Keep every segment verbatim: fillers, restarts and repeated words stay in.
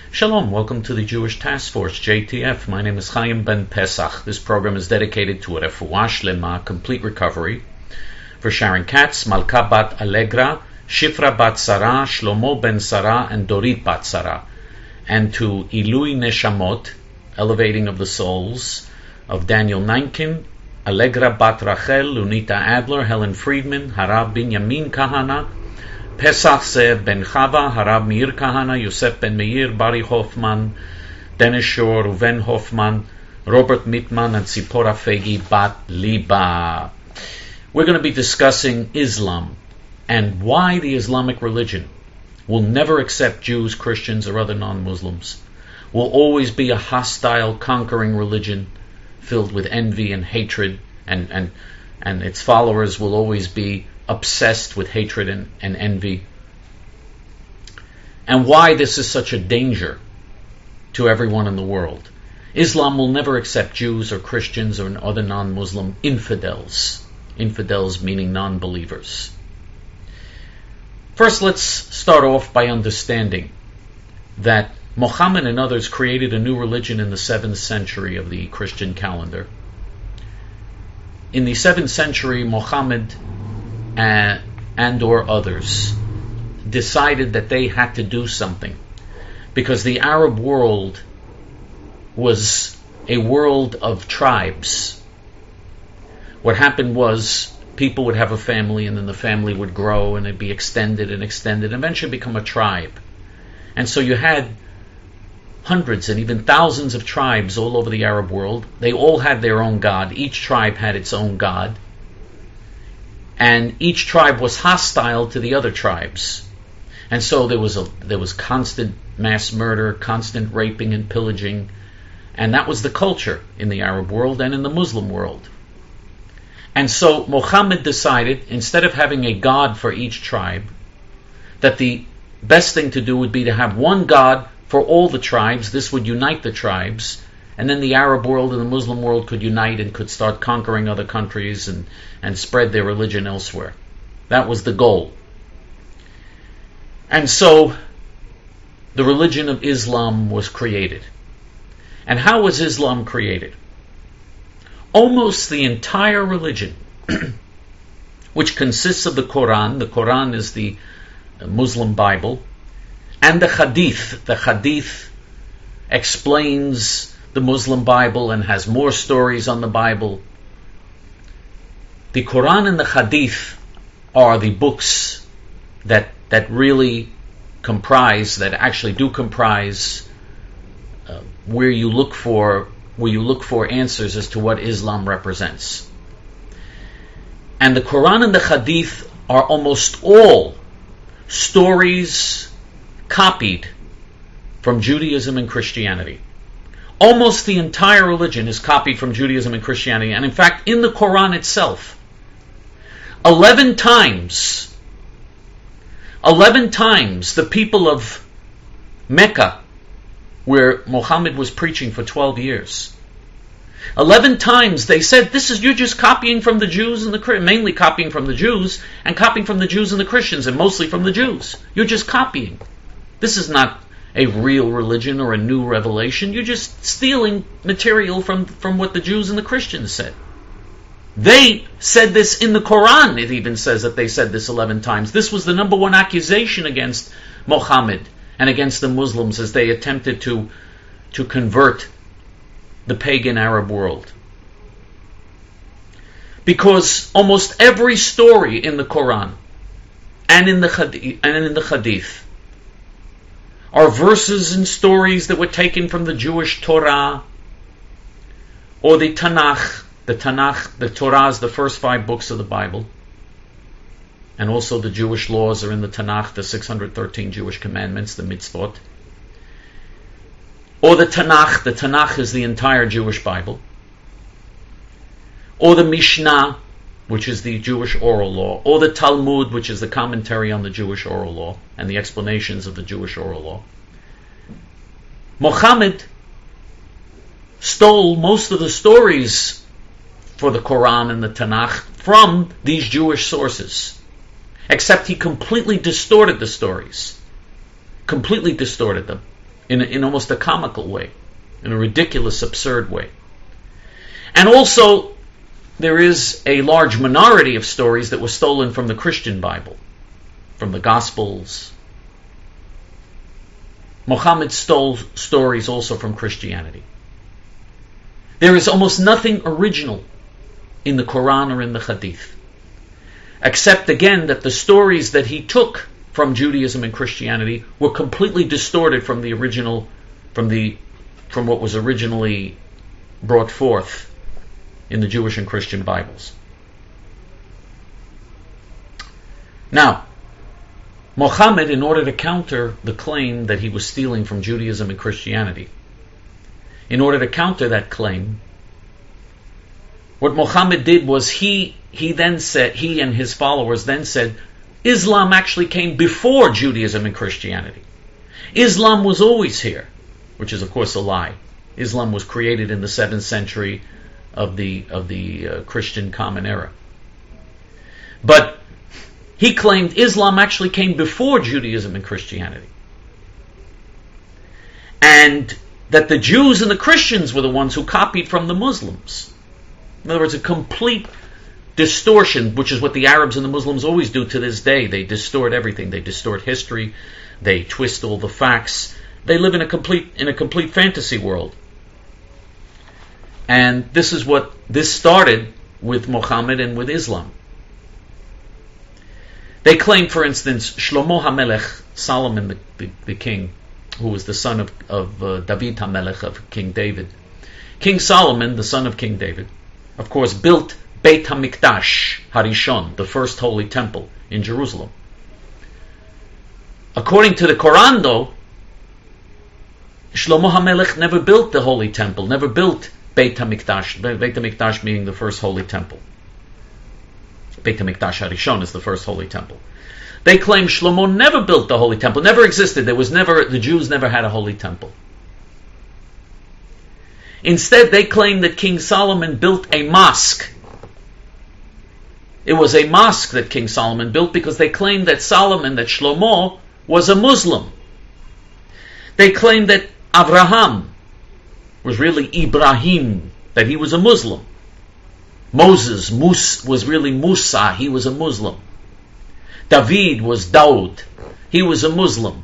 Shalom, welcome to the Jewish Task Force, J T F. My name is Chaim Ben Pesach. This program is dedicated to a refuah shlema, complete recovery, for Sharon Katz, Malka Bat Allegra, Shifra Bat Sarah, Shlomo Ben Sarah, and Dorit Bat Sarah, and to Ilui Neshamot, elevating of the souls, of Daniel Nankin, Allegra Bat Rachel, Lunita Adler, Helen Friedman, Harav Binyamin Kahana, Pesach Zev Ben Chava, Harav Meir Kahana, Yosef Ben Meir, Bari Hoffman, Dennis Shor, Ruven Hoffman, Robert Mittman, and Tzipora Fegi Bat Liba. We're going to be discussing Islam and why the Islamic religion will never accept Jews, Christians, or other non-Muslims, will always be a hostile, conquering religion filled with envy and hatred, and, and, and its followers will always be obsessed with hatred and, and envy, and why this is such a danger to everyone in the world. Islam will never accept Jews or Christians or other non-Muslim infidels. Infidels meaning non-believers. First, let's start off by understanding that Muhammad and others created a new religion in the seventh century of the Christian calendar. In the seventh century, Muhammad and, and or others decided that they had to do something, because the Arab world was a world of tribes. What happened was people would have a family, and then the family would grow and it'd be extended and extended and eventually become a tribe. And so you had hundreds and even thousands of tribes all over the Arab world. They all had their own god. Each tribe had its own god. And each tribe was hostile to the other tribes. And so there was a there was constant mass murder, constant raping and pillaging. And that was the culture in the Arab world and in the Muslim world. And so Muhammad decided, instead of having a god for each tribe, that the best thing to do would be to have one god for all the tribes. This would unite the tribes, and then the Arab world and the Muslim world could unite and could start conquering other countries and, and spread their religion elsewhere. That was the goal. And so the religion of Islam was created. And how was Islam created? Almost the entire religion, which consists of the Quran. The Quran is the Muslim Bible, and the Hadith. The Hadith explains the Muslim Bible and has more stories on the Bible. The Quran and the Hadith are the books that that really comprise, that actually do comprise, uh, where you look for where you look for answers as to what Islam represents. And the Quran and the Hadith are almost all stories copied from Judaism and Christianity. Almost the entire religion is copied from Judaism and Christianity. And in fact, in the Quran itself, eleven times, eleven times the people of Mecca, where Muhammad was preaching for twelve years, eleven times they said, this is, you're just copying from the Jews and the, mainly copying from the Jews, and copying from the Jews and the Christians, and mostly from the Jews. You're just copying. This is not a real religion or a new revelation. You're just stealing material from, from what the Jews and the Christians said. They said this in the Quran. It even says that they said this eleven times. This was the number one accusation against Muhammad and against the Muslims as they attempted to, to convert the pagan Arab world. Because almost every story in the Quran and in the Hadith, and in the Hadith are verses and stories that were taken from the Jewish Torah or the Tanakh. The Tanakh, the Torah is the first five books of the Bible. And also the Jewish laws are in the Tanakh, the six hundred thirteen Jewish commandments, the mitzvot. Or the Tanakh, the Tanakh is the entire Jewish Bible. Or the Mishnah, which is the Jewish oral law. Or the Talmud, which is the commentary on the Jewish oral law and the explanations of the Jewish oral law. Muhammad stole most of the stories for the Quran and the Tanakh from these Jewish sources. Except he completely distorted the stories. Completely distorted them. in, in almost a comical way, in a ridiculous, absurd way. And also, there is a large minority of stories that were stolen from the Christian Bible, from the Gospels. Muhammad stole stories also from Christianity. There is almost nothing original in the Quran or in the Hadith, except again that the stories that he took from Judaism and Christianity were completely distorted from the original, from the from what was originally brought forth in the Jewish and Christian Bibles. Now, Muhammad, in order to counter the claim that he was stealing from Judaism and Christianity, in order to counter that claim, what Muhammad did was he he then said, he and his followers then said, Islam actually came before Judaism and Christianity. Islam was always here, which is of course a lie. Islam was created in the seventh century of the of the uh, Christian Common Era. But he claimed Islam actually came before Judaism and Christianity, and that the Jews and the Christians were the ones who copied from the Muslims. In other words, a complete distortion, which is what the Arabs and the Muslims always do to this day. They distort everything. They distort history. They twist all the facts. They live in a complete in a complete fantasy world. And this is what this started with Muhammad and with Islam. They claim, for instance, Shlomo HaMelech, Solomon the, the, the king, who was the son of, of uh, David HaMelech, of King David. King Solomon, the son of King David, of course, built Beit HaMikdash Harishon, the first holy temple in Jerusalem. According to the Quran, though, Shlomo HaMelech never built the holy temple, never built Beit HaMikdash, Beit HaMikdash being the first holy temple. Beit HaMikdash Harishon is the first holy temple. They claim Shlomo never built the holy temple, never existed. There was never, the Jews never had a holy temple. Instead, they claim that King Solomon built a mosque. It was a mosque that King Solomon built because they claimed that Solomon, that Shlomo, was a Muslim. They claimed that Abraham was really Ibrahim, that he was a Muslim. Moses Mus, was really Musa, he was a Muslim. David was Daud, he was a Muslim.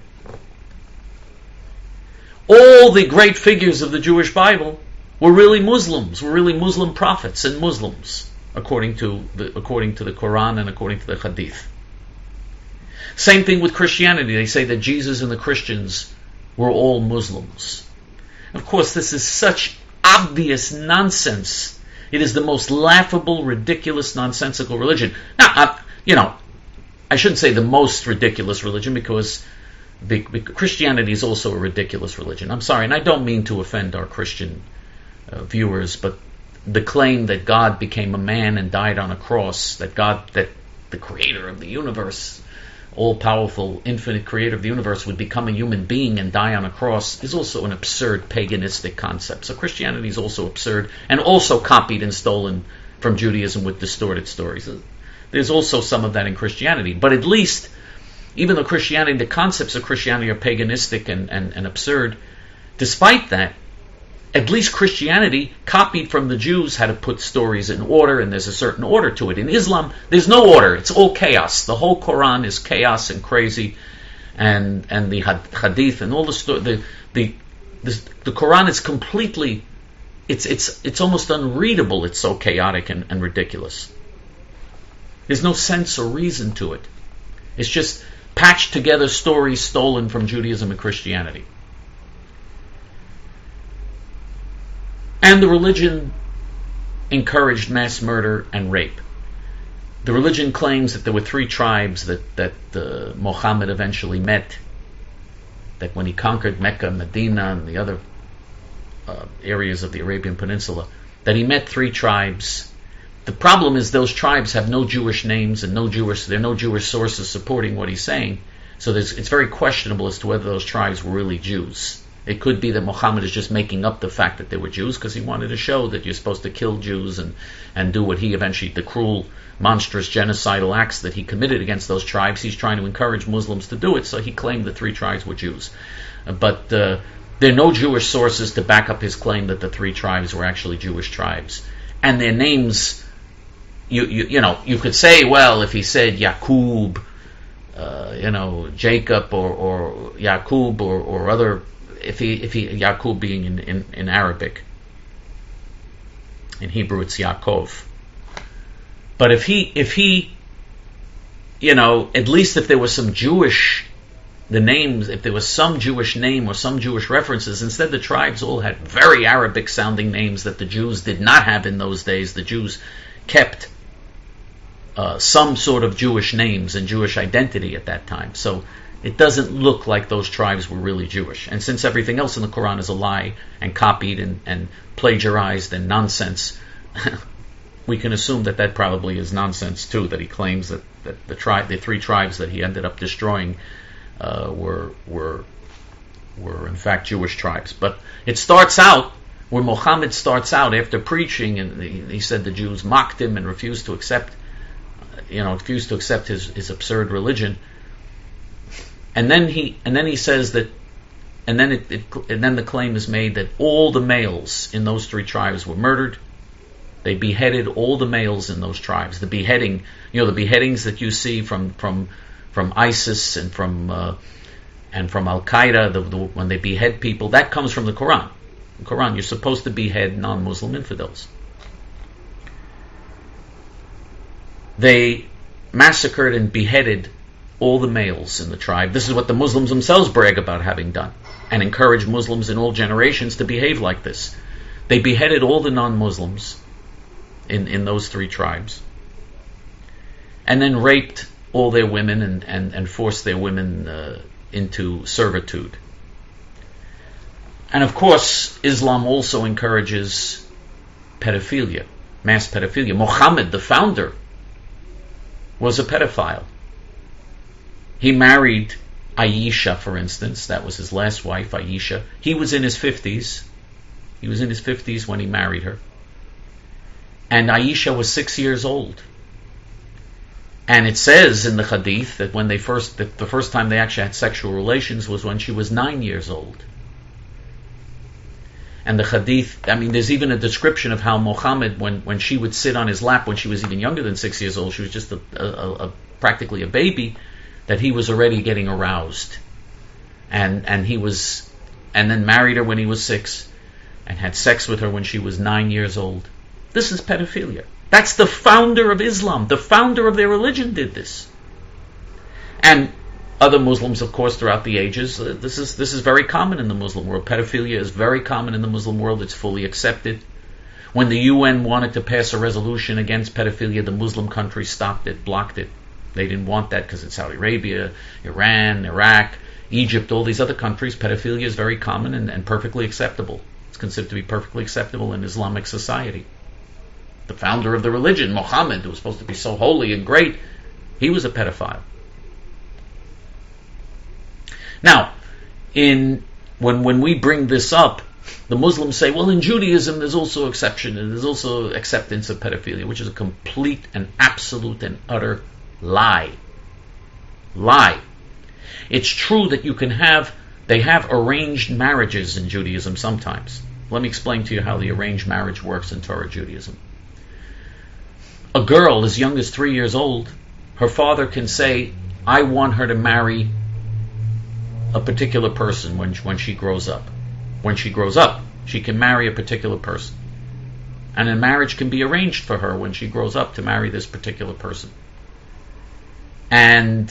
All the great figures of the Jewish Bible were really Muslims, were really Muslim prophets and Muslims, according to the, according to the Quran and according to the Hadith. Same thing with Christianity. They say that Jesus and the Christians were all Muslims. Of course, this is such obvious nonsense. It is the most laughable, ridiculous, nonsensical religion. Now, I, you know, I shouldn't say the most ridiculous religion because the, Christianity is also a ridiculous religion. I'm sorry, and I don't mean to offend our Christian uh, viewers, but the claim that God became a man and died on a cross, that God, that the creator of the universe, all-powerful, infinite creator of the universe, would become a human being and die on a cross is also an absurd paganistic concept. So Christianity is also absurd and also copied and stolen from Judaism with distorted stories. There's also some of that in Christianity. But at least, even though Christianity, the concepts of Christianity are paganistic and, and, and absurd, despite that, at least Christianity copied from the Jews how to put stories in order, and there's a certain order to it. In Islam, there's no order. It's all chaos. The whole Quran is chaos and crazy, and and the Hadith and all the sto- the, the the the Quran is completely, it's it's it's almost unreadable. It's so chaotic and, and ridiculous. There's no sense or reason to it. It's just patched together stories stolen from Judaism and Christianity. And the religion encouraged mass murder and rape. The religion claims that there were three tribes that, that uh, Muhammad eventually met, that when he conquered Mecca, Medina, and the other uh, areas of the Arabian Peninsula, that he met three tribes. The problem is those tribes have no Jewish names and no Jewish, there are no Jewish sources supporting what he's saying, so it's very questionable as to whether those tribes were really Jews. It could be that Muhammad is just making up the fact that they were Jews because he wanted to show that you're supposed to kill Jews and, and do what he eventually, the cruel, monstrous, genocidal acts that he committed against those tribes. He's trying to encourage Muslims to do it, so he claimed the three tribes were Jews. But uh, There are no Jewish sources to back up his claim that the three tribes were actually Jewish tribes. And their names, you you, you know, you could say, well, if he said Yaqub, uh, you know, Jacob or, or Yaqub or, or other, if he, if he, Yaqub being in, in, in Arabic. In Hebrew it's Yaakov. But if he, if he, you know, at least if there was some Jewish, the names, if there was some Jewish name or some Jewish references, instead the tribes all had very Arabic sounding names that the Jews did not have in those days. The Jews kept uh, some sort of Jewish names and Jewish identity at that time. So it doesn't look like those tribes were really Jewish. And since everything else in the Quran is a lie and copied and, and plagiarized and nonsense, we can assume that that probably is nonsense too, that he claims that, that the tribe, the three tribes that he ended up destroying uh, were were were in fact Jewish tribes. But it starts out where Muhammad starts out after preaching, and he, he said the Jews mocked him and refused to accept, you know, refused to accept his, his absurd religion. And then he and then he says that, and then it, it and then the claim is made that all the males in those three tribes were murdered. They beheaded all the males in those tribes. The beheading, you know, the beheadings that you see from from from ISIS and from uh, and from Al Qaeda, the, the, when they behead people, that comes from the Quran. The Quran, you're supposed to behead non-Muslim infidels. They massacred and beheaded all the males in the tribe. This is what the Muslims themselves brag about having done, and encourage Muslims in all generations to behave like this. They beheaded all the non-Muslims in, in those three tribes, and then raped all their women and, and, and forced their women uh, into servitude. And of course, Islam also encourages pedophilia, mass pedophilia. Muhammad, the founder, was a pedophile. He married Aisha, for instance. That was his last wife, Aisha. He was in his fifties. He was in his fifties when he married her. And Aisha was six years old. And it says in the Hadith that when they first, that the first time they actually had sexual relations was when she was nine years old. And the Hadith, I mean, there's even a description of how Muhammad, when, when she would sit on his lap when she was even younger than six years old, she was just a, a, a practically a baby, that he was already getting aroused. And and he was, and then married her when he was six, and had sex with her when she was nine years old. This is pedophilia. That's the founder of Islam. The founder of their religion did this. And other Muslims, of course, throughout the ages, uh, this is this is very common in the Muslim world. Pedophilia is very common in the Muslim world. It's fully accepted. When the U N wanted to pass a resolution against pedophilia, the Muslim countries stopped it, blocked it. They didn't want that because in Saudi Arabia, Iran, Iraq, Egypt, all these other countries, pedophilia is very common and, and perfectly acceptable. It's considered to be perfectly acceptable in Islamic society. The founder of the religion, Muhammad, who was supposed to be so holy and great, he was a pedophile. Now, in when when we bring this up, the Muslims say, well, in Judaism there's also exception, and there's also acceptance of pedophilia, which is a complete and absolute and utter lie. Lie. It's true that you can have, they have arranged marriages in Judaism sometimes. Let me explain to you how the arranged marriage works in Torah Judaism. A girl as young as three years old, her father can say, I want her to marry a particular person when, when she grows up. When she grows up, she can marry a particular person. And a marriage can be arranged for her when she grows up to marry this particular person. And,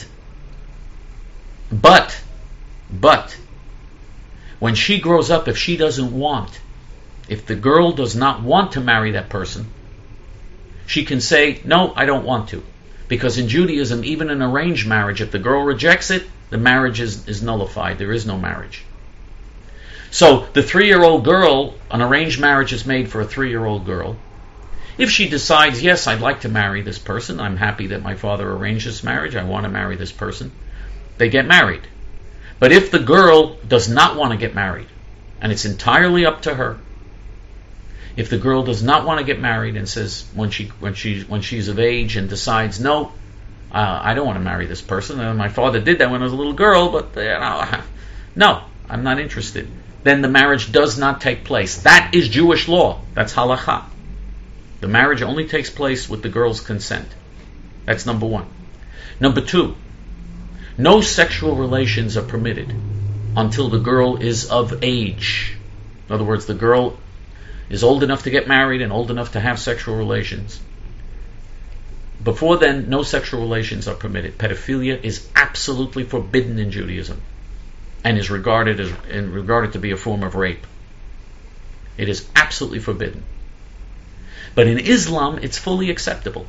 but, but, when she grows up, if she doesn't want, if the girl does not want to marry that person, she can say, no, I don't want to. Because in Judaism, even an arranged marriage, if the girl rejects it, the marriage is, is nullified. There is no marriage. So the three-year-old girl, an arranged marriage is made for a three-year-old girl. If she decides, yes, I'd like to marry this person, I'm happy that my father arranged this marriage, I want to marry this person, they get married. But if the girl does not want to get married, and it's entirely up to her, if the girl does not want to get married and says when she when she when she's of age and decides, no, uh, I don't want to marry this person, and my father did that when I was a little girl, but uh, no, I'm not interested. then the marriage does not take place. That is Jewish law. That's halakha. The marriage only takes place with the girl's consent. That's number one. Number two, no sexual relations are permitted until the girl is of age. In other words, the girl is old enough to get married and old enough to have sexual relations. Before then, no sexual relations are permitted. Pedophilia is absolutely forbidden in Judaism and is regarded as and regarded to be a form of rape. It is absolutely forbidden. But in Islam, it's fully acceptable.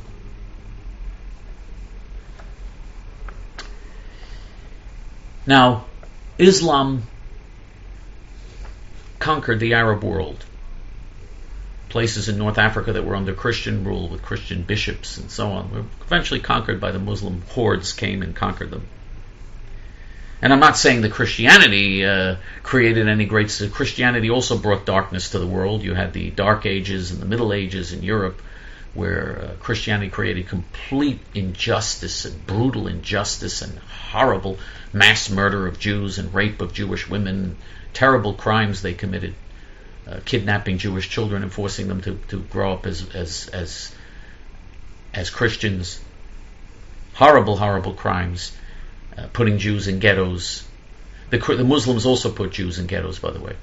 Now, Islam conquered the Arab world. Places in North Africa that were under Christian rule with Christian bishops and so on were eventually conquered by the Muslim hordes, came and conquered them. And I'm not saying that Christianity uh, created any great... Christianity also brought darkness to the world. You had the Dark Ages and the Middle Ages in Europe, where uh, Christianity created complete injustice and brutal injustice and horrible mass murder of Jews and rape of Jewish women, terrible crimes they committed, uh, kidnapping Jewish children and forcing them to, to grow up as, as, as, as Christians. Horrible, horrible crimes. Uh, putting Jews in ghettos. The, the Muslims also put Jews in ghettos, by the way.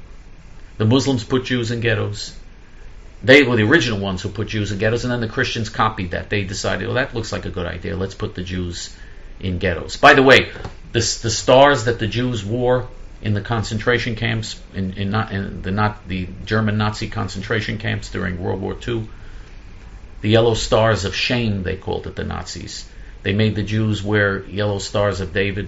The Muslims put Jews in ghettos. They were the original ones who put Jews in ghettos, and then the Christians copied that. They decided, well, that looks like a good idea. Let's put the Jews in ghettos. By the way, the, the stars that the Jews wore in the concentration camps, in, in, not, in the, not, the German Nazi concentration camps during World War Two, the yellow stars of shame, they called it, the Nazis. They made the Jews wear yellow stars of David.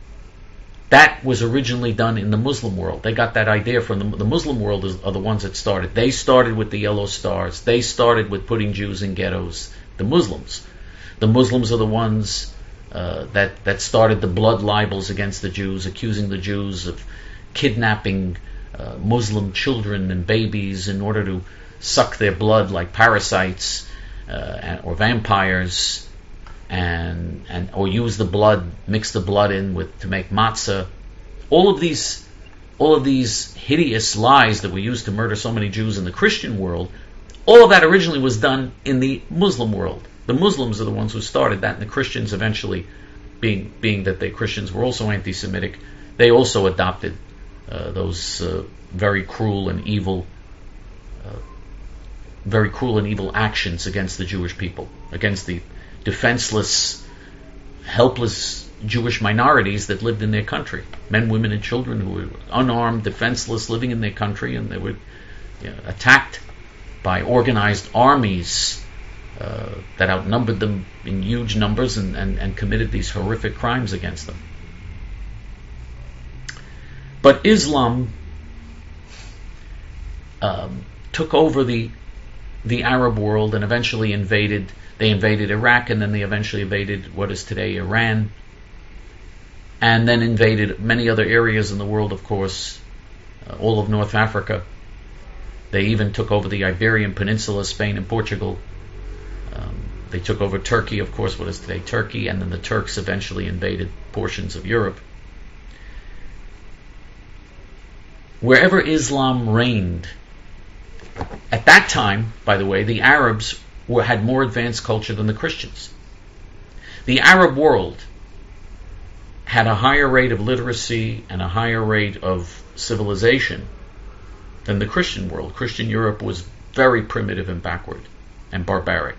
That was originally done in the Muslim world. They got that idea from the, the Muslim world is, are the ones that started. They started with the yellow stars. They started with putting Jews in ghettos. The Muslims. The Muslims are the ones uh, that, that started the blood libels against the Jews, accusing the Jews of kidnapping uh, Muslim children and babies in order to suck their blood like parasites uh, or vampires. And and or use the blood, mix the blood in with to make matzah. All of these, all of these hideous lies that were used to murder so many Jews in the Christian world, all of that originally was done in the Muslim world. The Muslims are the ones who started that, and the Christians eventually, being being that the Christians were also anti-Semitic, they also adopted uh, those uh, very cruel and evil, uh, very cruel and evil actions against the Jewish people, against the defenseless, helpless Jewish minorities that lived in their country. Men, women, and children who were unarmed, defenseless, living in their country, and they were you know, attacked by organized armies uh, that outnumbered them in huge numbers and, and, and committed these horrific crimes against them. But Islam um, took over the the Arab world and eventually invaded They invaded Iraq, and then they eventually invaded what is today Iran, and then invaded many other areas in the world, of course, uh, all of North Africa. They even took over the Iberian Peninsula, Spain and Portugal. Um, they took over Turkey, of course, what is today Turkey, and then the Turks eventually invaded portions of Europe. Wherever Islam reigned, at that time, by the way, the Arabs were, had more advanced culture than the Christians. The Arab world had a higher rate of literacy and a higher rate of civilization than the Christian world. Christian Europe was very primitive and backward and barbaric.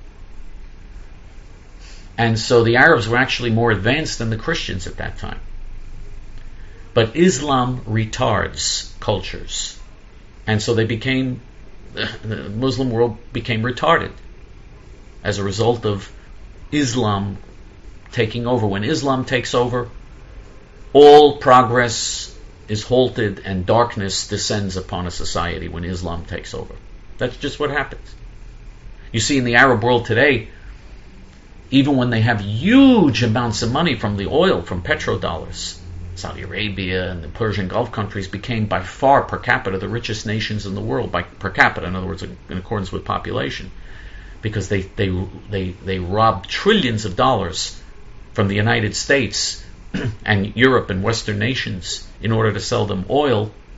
And so the Arabs were actually more advanced than the Christians at that time. But Islam retards cultures. And so they became, the Muslim world became retarded as a result of Islam taking over. When Islam takes over, all progress is halted and darkness descends upon a society when Islam takes over. That's just what happens. You see, in the Arab world today, even when they have huge amounts of money from the oil, from petrodollars, Saudi Arabia and the Persian Gulf countries became by far per capita the richest nations in the world, by per capita, in other words, in accordance with population, because they they they they robbed trillions of dollars from the United States and Europe and Western nations in order to sell them oil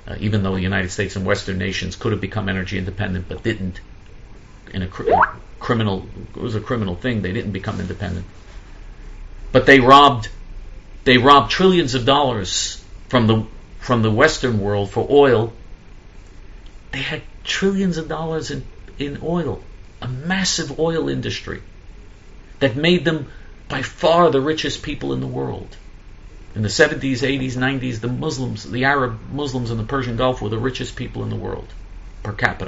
uh, even though the United States and Western nations could have become energy independent but didn't. In a cr- criminal, it was a criminal thing. They didn't become independent, but they robbed, they robbed trillions of dollars from the from the Western world for oil. They had trillions of dollars in, in oil, a massive oil industry that made them by far the richest people in the world. In the seventies, eighties, nineties, the Muslims, the Arab Muslims in the Persian Gulf were the richest people in the world, per capita.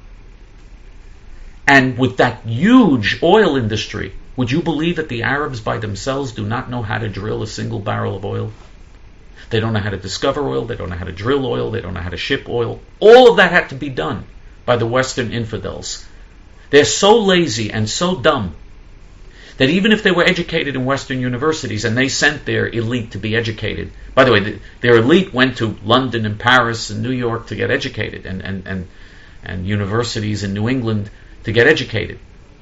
And with that huge oil industry, would you believe that the Arabs by themselves do not know how to drill a single barrel of oil? They don't know how to discover oil, they don't know how to drill oil, they don't know how to ship oil. All of that had to be done by the Western infidels. They're so lazy and so dumb that even if they were educated in Western universities and they sent their elite to be educated, by the way, the, their elite went to London and Paris and New York to get educated, and, and, and, and universities in New England to get educated.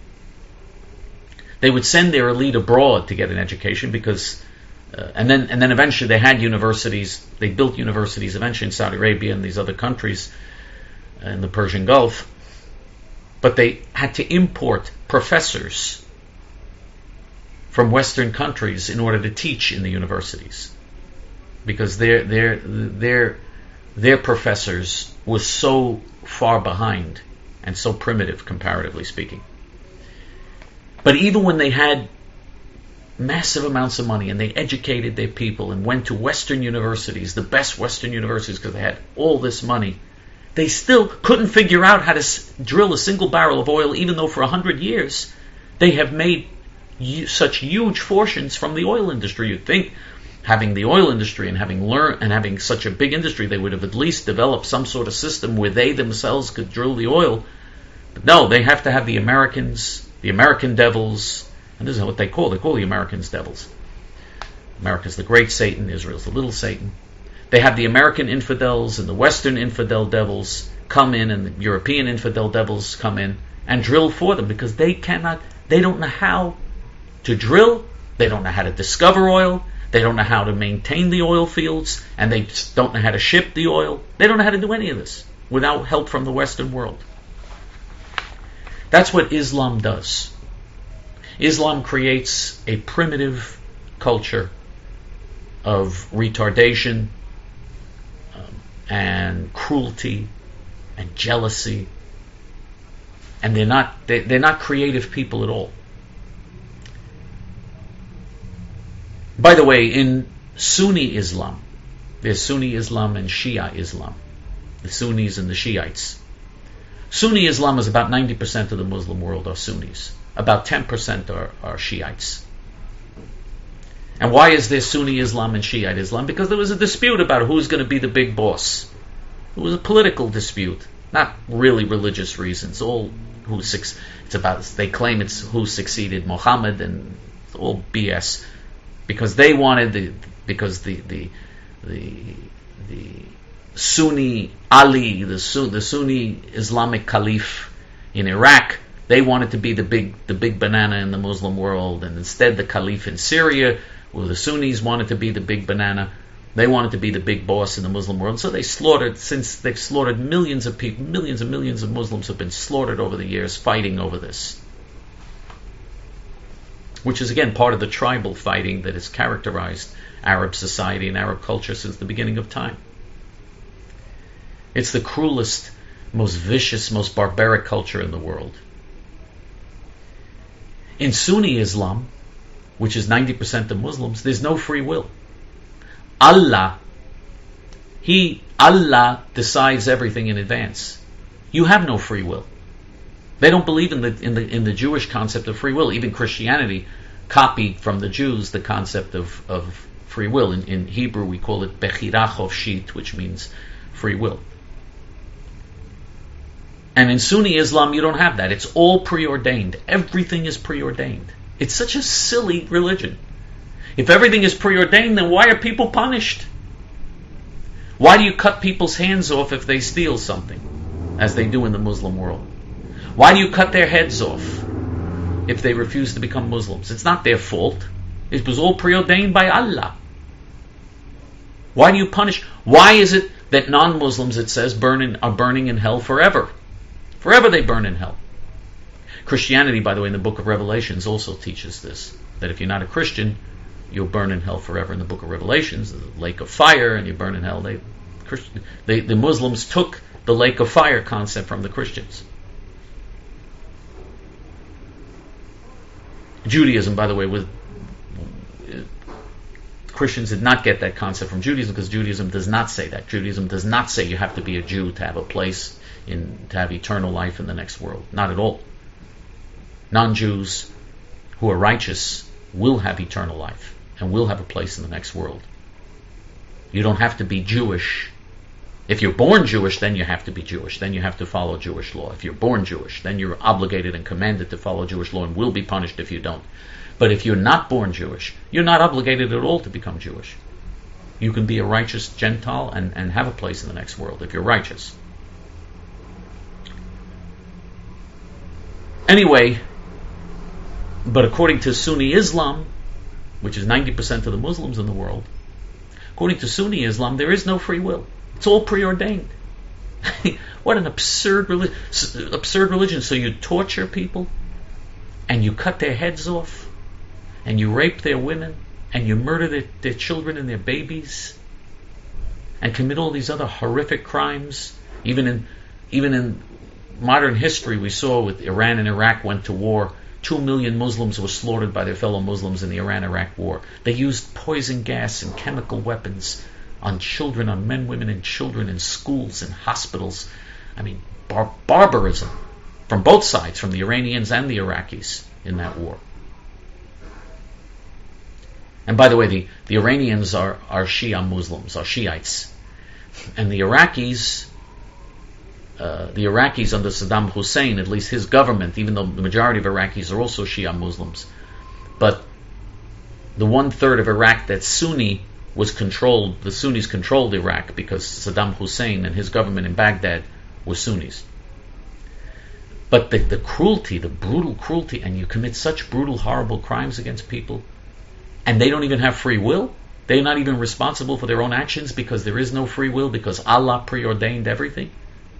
They would send their elite abroad to get an education because, uh, and then and then eventually they had universities. They built universities eventually in Saudi Arabia and these other countries in the Persian Gulf. But they had to import professors from Western countries in order to teach in the universities, because their their their their professors were so far behind and so primitive, comparatively speaking. But even when they had massive amounts of money and they educated their people and went to Western universities, the best Western universities, because they had all this money, they still couldn't figure out how to s- drill a single barrel of oil, even though for a hundred years they have made u- such huge fortunes from the oil industry. You'd think, having the oil industry and having learned and having such a big industry, they would have at least developed some sort of system where they themselves could drill the oil. But no, they have to have the Americans, the American devils, and this is what they call, they call the Americans devils. America's the great Satan, Israel's the little Satan. They have the American infidels and the Western infidel devils come in, and the European infidel devils come in and drill for them, because they cannot, they don't know how to drill, they don't know how to discover oil, they don't know how to maintain the oil fields, and they don't know how to ship the oil. They don't know how to do any of this without help from the Western world. That's what Islam does. Islam creates a primitive culture of retardation um, and cruelty and jealousy, and they're not they, they're not creative people at all. By the way, in Sunni Islam, there's Sunni Islam and Shia Islam, the Sunnis and the Shiites. Sunni Islam is about ninety percent of the Muslim world are Sunnis. About ten percent are, are Shiites. And why is there Sunni Islam and Shiite Islam? Because there was a dispute about who's going to be the big boss. It was a political dispute, not really religious reasons. All who it's about. They claim it's who succeeded Muhammad, and it's all B S. Because they wanted the because the the the the Sunni Ali, the Sun, the Sunni Islamic Caliph in Iraq, they wanted to be the big the big banana in the Muslim world, and instead the Caliph in Syria, where the Sunnis wanted to be the big banana, they wanted to be the big boss in the Muslim world. So they slaughtered, since they've slaughtered millions of people, millions and millions of Muslims have been slaughtered over the years fighting over this. Which is again part of the tribal fighting that has characterized Arab society and Arab culture since the beginning of time. It's the cruelest, most vicious, most barbaric culture in the world. In Sunni Islam, which is ninety percent of Muslims, there's no free will. Allah, He, Allah decides everything in advance. You have no free will. They don't believe in the in the in the Jewish concept of free will. Even Christianity copied from the Jews the concept of, of free will. In, in Hebrew we call it Bechira Chofshit, which means free will. And in Sunni Islam you don't have that. It's all preordained. Everything is preordained. It's such a silly religion. If everything is preordained, then why are people punished? Why do you cut people's hands off if they steal something, as they do in the Muslim world? Why do you cut their heads off if they refuse to become Muslims? It's not their fault. It was all preordained by Allah. Why do you punish? Why is it that non-Muslims, it says, burn in, are burning in hell forever. Forever they burn in hell. Christianity, by the way, in the book of Revelations also teaches this, that if you're not a Christian, you'll burn in hell forever. In the book of Revelations, the lake of fire, and you burn in hell. They, they, the Muslims took the lake of fire concept from the Christians. Judaism, by the way, was Christians did not get that concept from Judaism, because Judaism does not say that. Judaism does not say you have to be a Jew to have a place in, to have eternal life in the next world. Not at all. Non-Jews who are righteous will have eternal life and will have a place in the next world. You don't have to be Jewish. If you're born Jewish, then you have to be Jewish. Then you have to follow Jewish law. If you're born Jewish, then you're obligated and commanded to follow Jewish law and will be punished if you don't. But if you're not born Jewish, you're not obligated at all to become Jewish. You can be a righteous Gentile and, and have a place in the next world if you're righteous. Anyway, but according to Sunni Islam, which is ninety percent of the Muslims in the world, according to Sunni Islam, there is no free will. It's all preordained. What an absurd, relig- absurd religion. So you torture people, and you cut their heads off, and you rape their women, and you murder their, their children and their babies, and commit all these other horrific crimes. Even in even in modern history, we saw with Iran and Iraq went to war. Two million Muslims were slaughtered by their fellow Muslims in the Iran-Iraq war. They used poison gas and chemical weapons on children, on men, women, and children in schools and hospitals. I mean, bar- barbarism from both sides, from the Iranians and the Iraqis in that war. And by the way, the, the Iranians are, are Shia Muslims, are Shiites. And the Iraqis, uh, the Iraqis under Saddam Hussein, at least his government, even though the majority of Iraqis are also Shia Muslims, but the one-third of Iraq that's Sunni was controlled, the Sunnis controlled Iraq because Saddam Hussein and his government in Baghdad were Sunnis. But the, the cruelty, the brutal cruelty, and you commit such brutal, horrible crimes against people, and they don't even have free will. They're not even responsible for their own actions because there is no free will, because Allah preordained everything.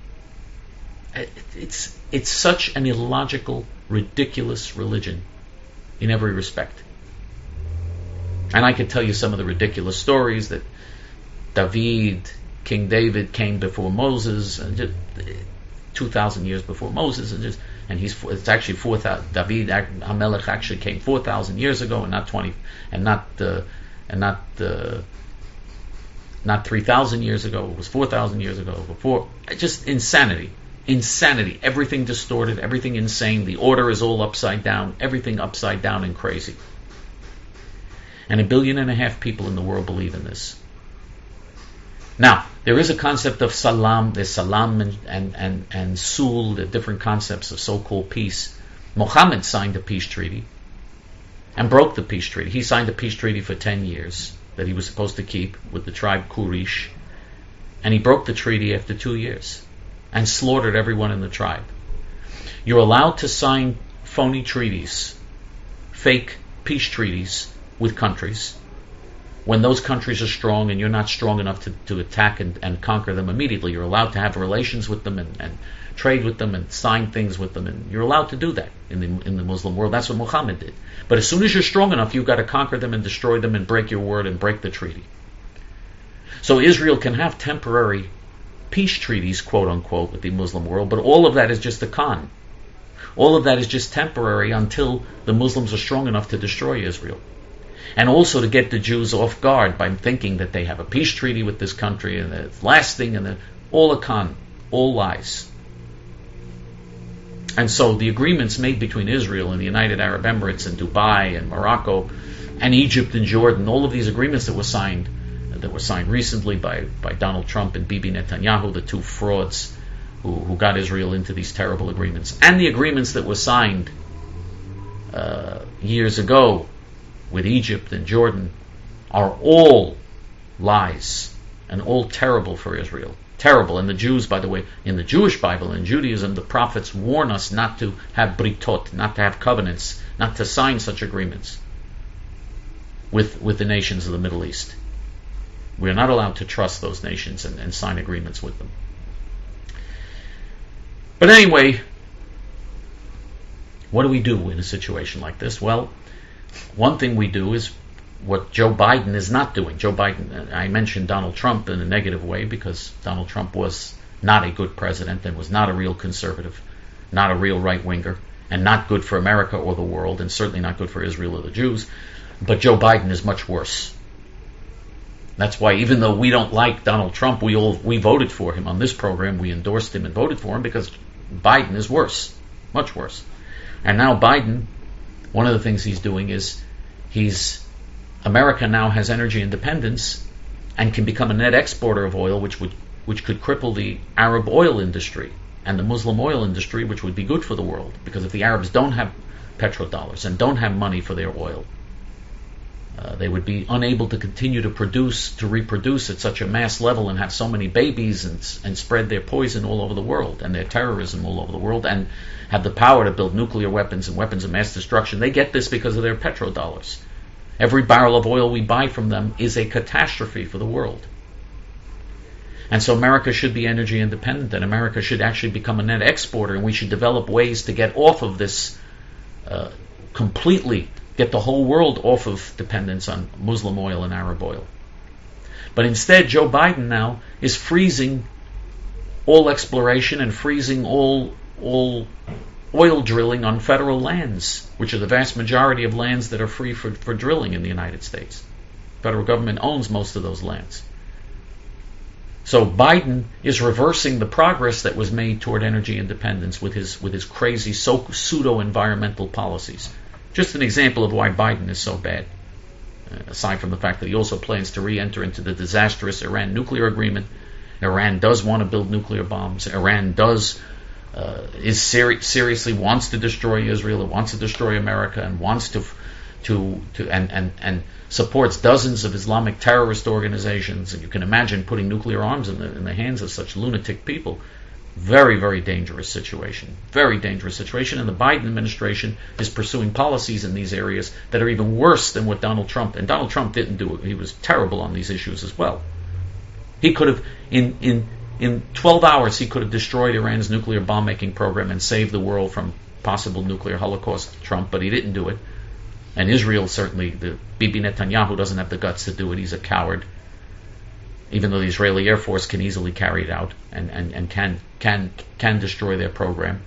It's, it's such an illogical, ridiculous religion in every respect. And I could tell you some of the ridiculous stories that David, King David, came before Moses, and just two thousand years before Moses, and just and he's it's actually four thousand. David HaMelech actually came four thousand years ago, and not twenty, and not uh, and not uh, not three thousand years ago. It was four thousand years ago. Before, just insanity, insanity. Everything distorted, everything insane. The order is all upside down. Everything upside down and crazy. And a billion and a half people in the world believe in this. Now, there is a concept of salam, there's salam and, and, and, and sul, the different concepts of so-called peace. Muhammad signed a peace treaty and broke the peace treaty. He signed a peace treaty for ten years that he was supposed to keep with the tribe Quraysh, and he broke the treaty after two years and slaughtered everyone in the tribe. You're allowed to sign phony treaties, fake peace treaties, with countries, when those countries are strong and you're not strong enough to, to attack and, and conquer them immediately. You're allowed to have relations with them and, and trade with them and sign things with them, and you're allowed to do that in the in the Muslim world. That's what Muhammad did. But as soon as you're strong enough, you've got to conquer them and destroy them and break your word and break the treaty. So Israel can have temporary peace treaties, quote unquote, with the Muslim world, but all of that is just a con. All of that is just temporary until the Muslims are strong enough to destroy Israel. And also to get the Jews off guard by thinking that they have a peace treaty with this country and it's lasting, and all a con, all lies. And so the agreements made between Israel and the United Arab Emirates and Dubai and Morocco and Egypt and Jordan, all of these agreements that were signed, that were signed recently by, by Donald Trump and Bibi Netanyahu, the two frauds who, who got Israel into these terrible agreements, and the agreements that were signed uh, years ago with Egypt and Jordan, are all lies and all terrible for Israel. Terrible. And the Jews, by the way, in the Jewish Bible, in Judaism, the prophets warn us not to have britot, not to have covenants, not to sign such agreements with, with the nations of the Middle East. We are not allowed to trust those nations and, and sign agreements with them. But anyway, what do we do in a situation like this? Well, one thing we do is what Joe Biden is not doing. Joe Biden, I mentioned Donald Trump in a negative way because Donald Trump was not a good president and was not a real conservative, not a real right-winger, and not good for America or the world, and certainly not good for Israel or the Jews. But Joe Biden is much worse. That's why even though we don't like Donald Trump, we all we voted for him on this program. We endorsed him and voted for him because Biden is worse, much worse. And now Biden, one of the things he's doing is he's America now has energy independence and can become a net exporter of oil, which would which could cripple the Arab oil industry and the Muslim oil industry, which would be good for the world. Because if the Arabs don't have petrodollars and don't have money for their oil, uh, they would be unable to continue to produce, to reproduce at such a mass level and have so many babies and, and spread their poison all over the world and their terrorism all over the world and have the power to build nuclear weapons and weapons of mass destruction. They get this because of their petrodollars. Every barrel of oil we buy from them is a catastrophe for the world. And so America should be energy independent, and America should actually become a net exporter, and we should develop ways to get off of this uh, completely, get the whole world off of dependence on Muslim oil and Arab oil. But instead, Joe Biden now is freezing all exploration and freezing all all oil drilling on federal lands, which are the vast majority of lands that are free for, for drilling in the United States. The federal government owns most of those lands. So Biden is reversing the progress that was made toward energy independence with his with his crazy so, pseudo-environmental policies. Just an example of why Biden is so bad, uh, aside from the fact that he also plans to re-enter into the disastrous Iran nuclear agreement. Iran does want to build nuclear bombs. Iran does uh, is seri- seriously wants to destroy Israel. It wants to destroy America and wants to to to and and and supports dozens of Islamic terrorist organizations. And you can imagine putting nuclear arms in the in the hands of such lunatic people. Very, very dangerous situation. Very dangerous situation. And the Biden administration is pursuing policies in these areas that are even worse than what Donald Trump, and Donald Trump didn't do it. He was terrible on these issues as well. He could have, in, in, in twelve hours, he could have destroyed Iran's nuclear bomb-making program and saved the world from possible nuclear holocaust, Trump, but he didn't do it. And Israel certainly, the Bibi Netanyahu doesn't have the guts to do it. He's a coward. Even though the Israeli Air Force can easily carry it out and, and, and can can can destroy their program.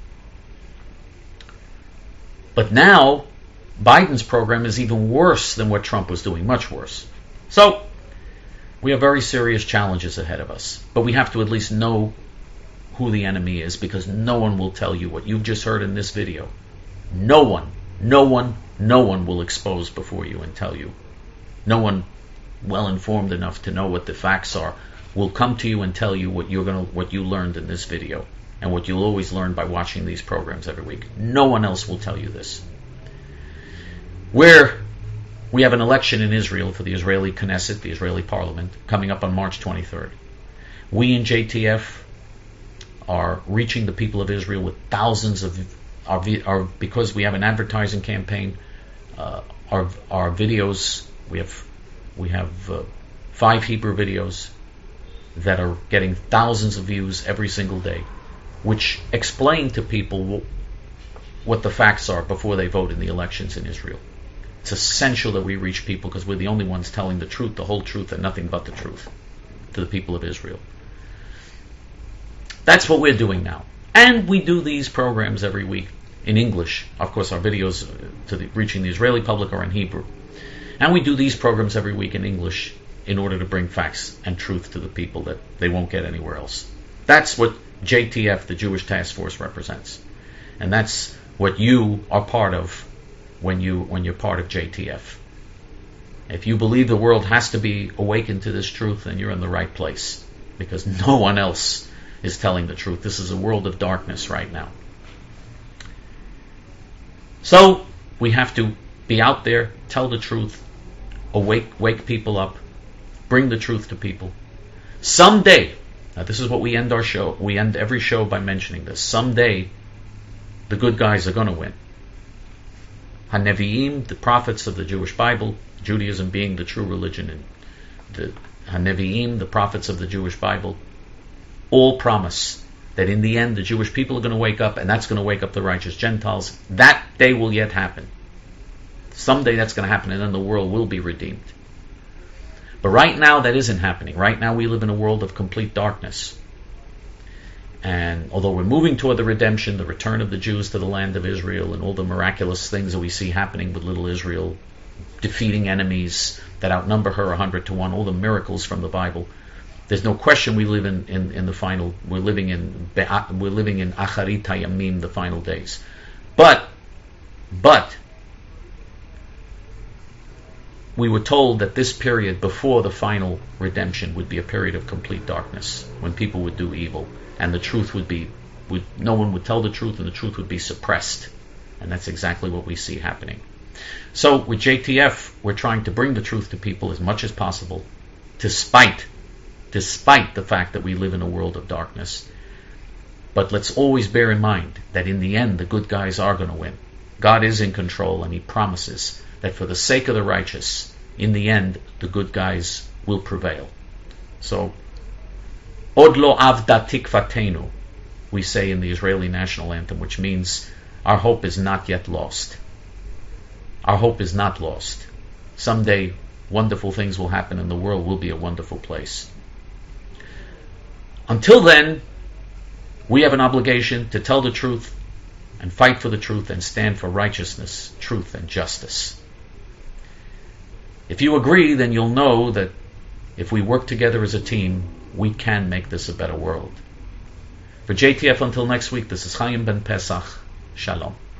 But now, Biden's program is even worse than what Trump was doing, much worse. So, we have very serious challenges ahead of us. But we have to at least know who the enemy is, because no one will tell you what you've just heard in this video. No one, no one, no one will expose before you and tell you. No one well informed enough to know what the facts are will come to you and tell you what you're going to what you learned in this video and what you'll always learn by watching these programs every week. No one else will tell you this. Where we have an election in Israel for the Israeli Knesset, the Israeli Parliament, coming up on March twenty-third. We in J T F are reaching the people of Israel with thousands of our, our because we have an advertising campaign. Uh, our our videos we have. We have uh, five Hebrew videos that are getting thousands of views every single day, which explain to people w- what the facts are before they vote in the elections in Israel. It's essential that we reach people because we're the only ones telling the truth, the whole truth, and nothing but the truth to the people of Israel. That's what we're doing now. And we do these programs every week in English. Of course, our videos to the, reaching the Israeli public are in Hebrew. And we do these programs every week in English in order to bring facts and truth to the people that they won't get anywhere else. That's what J T F, the Jewish Task Force, represents. And that's what you are part of when, you, when you're part of J T F. If you believe the world has to be awakened to this truth, then you're in the right place. Because no one else is telling the truth. This is a world of darkness right now. So, we have to be out there, tell the truth, awake, wake people up, bring the truth to people. Someday, now this is what we end our show, we end every show by mentioning this, someday the good guys are going to win. HaNevi'im, the prophets of the Jewish Bible, Judaism being the true religion, and the HaNevi'im, the prophets of the Jewish Bible, all promise that in the end the Jewish people are going to wake up, and that's going to wake up the righteous Gentiles. That day will yet happen. Someday that's going to happen, and then the world will be redeemed. But right now that isn't happening. Right now we live in a world of complete darkness. And although we're moving toward the redemption, the return of the Jews to the land of Israel, and all the miraculous things that we see happening with little Israel, defeating enemies that outnumber her a hundred to one, all the miracles from the Bible, there's no question we live in, in, in the final, we're living in, we're living in Acharit Hayamim, the final days. But, but, we were told that this period before the final redemption would be a period of complete darkness, when people would do evil, and the truth would be, would, no one would tell the truth, and the truth would be suppressed. And that's exactly what we see happening. So with J T F, we're trying to bring the truth to people as much as possible, despite, despite the fact that we live in a world of darkness. But let's always bear in mind that in the end, the good guys are going to win. God is in control, and He promises that for the sake of the righteous, in the end, the good guys will prevail. So, Od lo avda tikvatenu, we say in the Israeli national anthem, which means our hope is not yet lost. Our hope is not lost. Someday, wonderful things will happen, and the world will be a wonderful place. Until then, we have an obligation to tell the truth and fight for the truth and stand for righteousness, truth, and justice. If you agree, then you'll know that if we work together as a team, we can make this a better world. For J T F, until next week, this is Chaim Ben Pesach. Shalom.